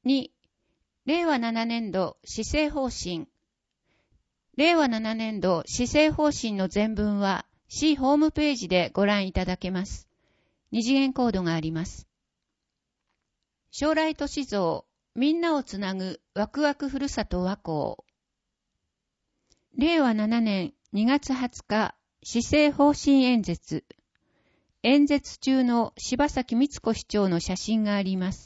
2、令和7年度施政方針。令和7年度施政方針の全文は市ホームページでご覧いただけます。二次元コードがあります。将来都市像、みんなをつなぐワクワクふるさと和光。令和7年2月20日、施政方針演説。演説中の柴崎光子市長の写真があります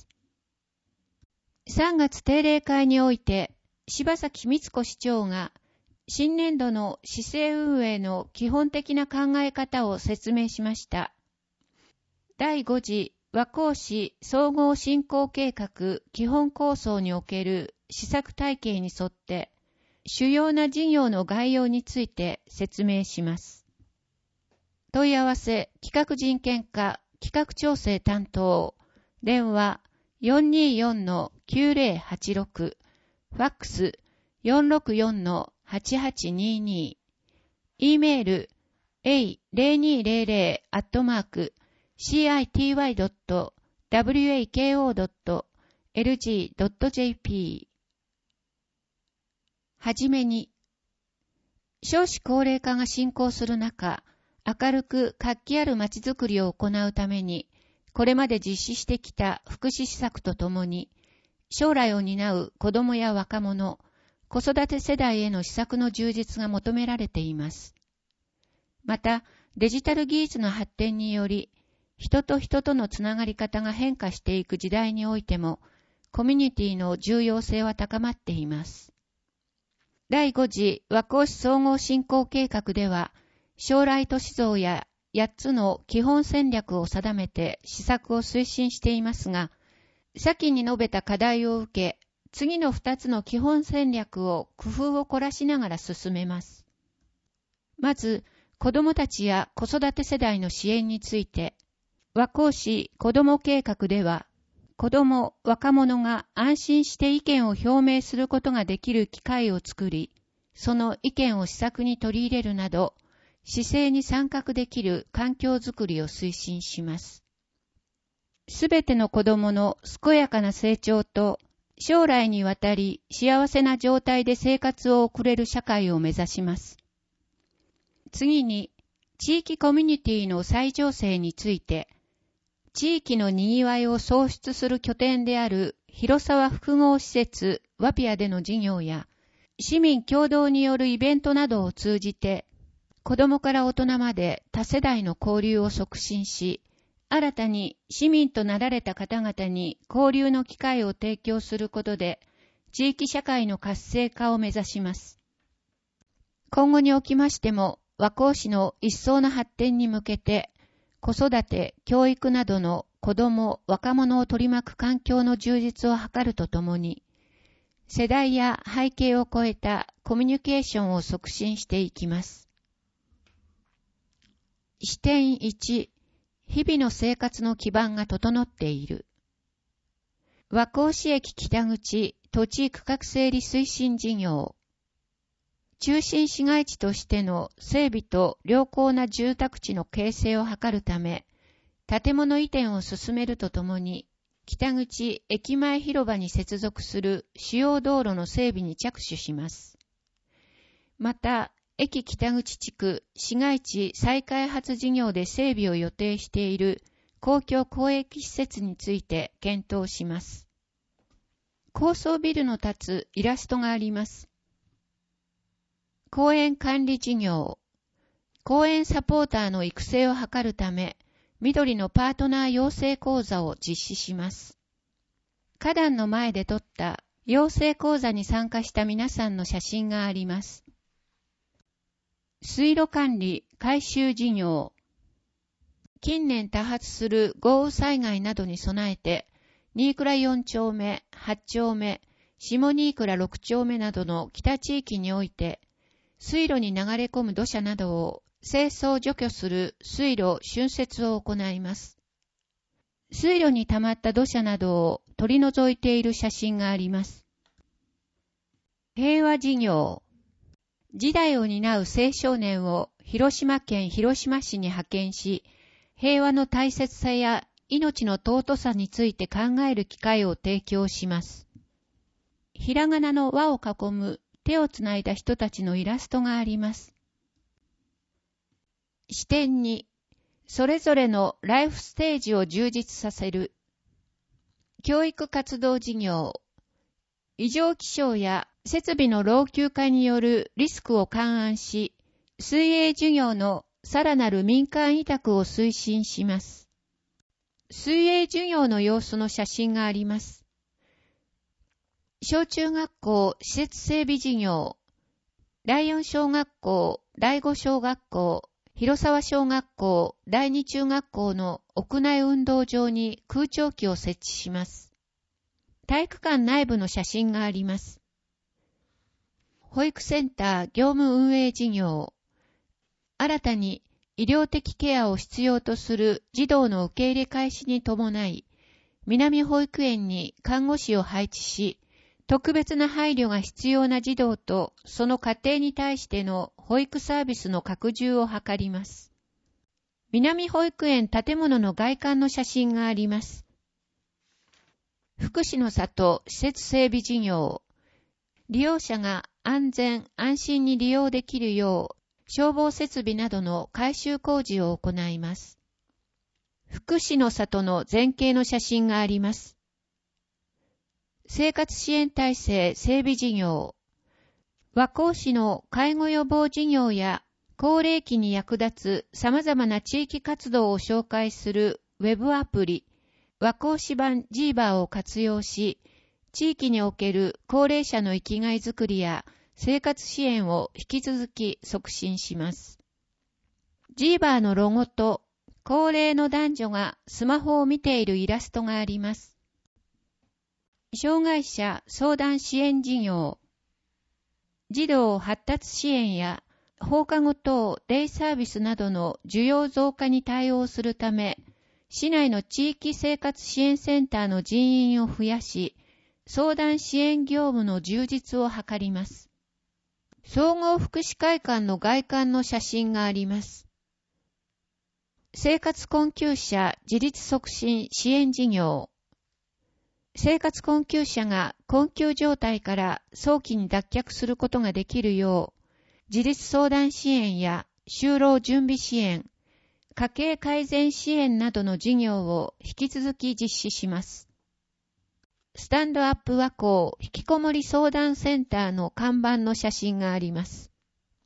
。3月定例会において、柴崎光子市長が新年度の市政運営の基本的な考え方を説明しました。第5次和光市総合振興計画基本構想における施策体系に沿って主要な事業の概要について説明します。問い合わせ企画人権課企画調整担当電話 424-9086 ファックス 464-8822 E メール a0200-city.wako.lg.jp はじめに、少子高齢化が進行する中、明るく活気あるまちづくりを行うために、これまで実施してきた福祉施策とともに、将来を担う子どもや若者、子育て世代への施策の充実が求められています。また、デジタル技術の発展により、人と人とのつながり方が変化していく時代においても、コミュニティの重要性は高まっています。第5次和光市総合振興計画では、将来都市像や8つの基本戦略を定めて施策を推進していますが、先に述べた課題を受け、次の2つの基本戦略を工夫を凝らしながら進めます。まず、子どもたちや子育て世代の支援について、和光市子ども計画では、子ども、若者が安心して意見を表明することができる機会を作り、その意見を施策に取り入れるなど、市政に参画できる環境づくりを推進します。すべての子どもの健やかな成長と、将来にわたり幸せな状態で生活を送れる社会を目指します。次に、地域コミュニティの再醸成について、地域の賑わいを創出する拠点である広沢複合施設ワピアでの事業や、市民共同によるイベントなどを通じて、子どもから大人まで多世代の交流を促進し、新たに市民となられた方々に交流の機会を提供することで、地域社会の活性化を目指します。今後におきましても、和光市の一層の発展に向けて、子育て、教育などの子ども、若者を取り巻く環境の充実を図るとともに、世代や背景を超えたコミュニケーションを促進していきます。視点1、日々の生活の基盤が整っている。和光市駅北口土地区画整理推進事業。中心市街地としての整備と良好な住宅地の形成を図るため、建物移転を進めるとともに、北口駅前広場に接続する主要道路の整備に着手します。また、駅北口地区市街地再開発事業で整備を予定している公共公益施設について検討します。高層ビルの建つイラストがあります。公園管理事業。公園サポーターの育成を図るため、緑のパートナー養成講座を実施します。花壇の前で撮った養成講座に参加した皆さんの写真があります。水路管理改修事業。近年多発する豪雨災害などに備えて、新倉4丁目、8丁目、下新倉6丁目などの北地域において、水路に流れ込む土砂などを清掃除去する水路浚渫を行います。水路に溜まった土砂などを取り除いている写真があります。平和事業。時代を担う青少年を広島県広島市に派遣し、平和の大切さや命の尊さについて考える機会を提供します。 ひらがなの輪を囲む手をつないだ人たちのイラストがあります。視点に、それぞれのライフステージを充実させる。教育活動事業。異常気象や設備の老朽化によるリスクを勘案し、水泳授業のさらなる民間委託を推進します。水泳授業の様子の写真があります。小中学校施設整備事業。第4小学校、第5小学校、広沢小学校、第2中学校の屋内運動場に空調機を設置します。体育館内部の写真があります。保育センター業務運営事業。新たに医療的ケアを必要とする児童の受け入れ開始に伴い、南保育園に看護師を配置し、特別な配慮が必要な児童とその家庭に対しての保育サービスの拡充を図ります。南保育園建物の外観の写真があります。福祉の里施設整備事業。利用者が安全・安心に利用できるよう、消防設備などの改修工事を行います。福祉の里の前景の写真があります。生活支援体制整備事業。和光市の介護予防事業や高齢期に役立つ様々な地域活動を紹介するウェブアプリ、和光市版ジーバーを活用し、地域における高齢者の生きがいづくりや生活支援を引き続き促進します。ジーバーのロゴと高齢の男女がスマホを見ているイラストがあります。障害者相談支援事業。児童発達支援や放課後等デイサービスなどの需要増加に対応するため、市内の地域生活支援センターの人員を増やし、相談支援業務の充実を図ります。総合福祉会館の外観の写真があります。生活困窮者自立促進支援事業。生活困窮者が困窮状態から早期に脱却することができるよう、自立相談支援や就労準備支援、家計改善支援などの事業を引き続き実施します。スタンドアップ和光引きこもり相談センターの看板の写真があります。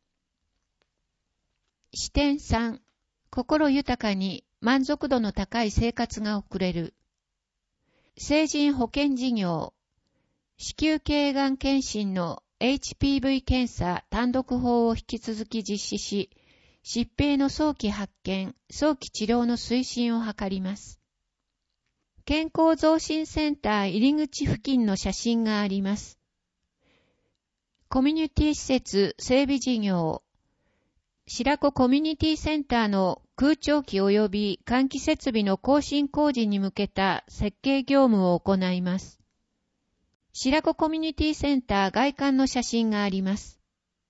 視点3、心豊かに満足度の高い生活が送れる。成人保険事業。子宮頸がん検診の HPV 検査単独法を引き続き実施し、疾病の早期発見、早期治療の推進を図ります。健康増進センター入り口付近の写真があります。コミュニティ施設整備事業。白子コミュニティセンターの空調機及び換気設備の更新工事に向けた設計業務を行います。白子コミュニティセンター外観の写真があります。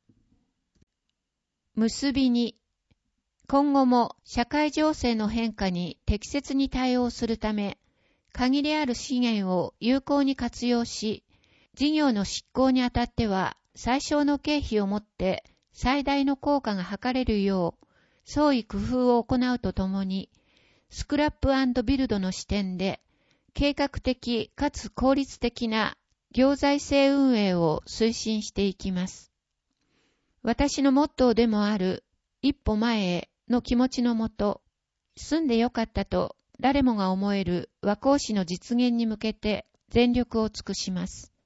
結びに、今後も社会情勢の変化に適切に対応するため、限りある資源を有効に活用し、事業の執行にあたっては最小の経費をもって最大の効果が図れるよう、創意工夫を行うとともに、スクラップ&ビルドの視点で、計画的かつ効率的な行財政運営を推進していきます。私のモットーでもある、一歩前への気持ちのもと、住んでよかったと誰もが思える和光市の実現に向けて全力を尽くします。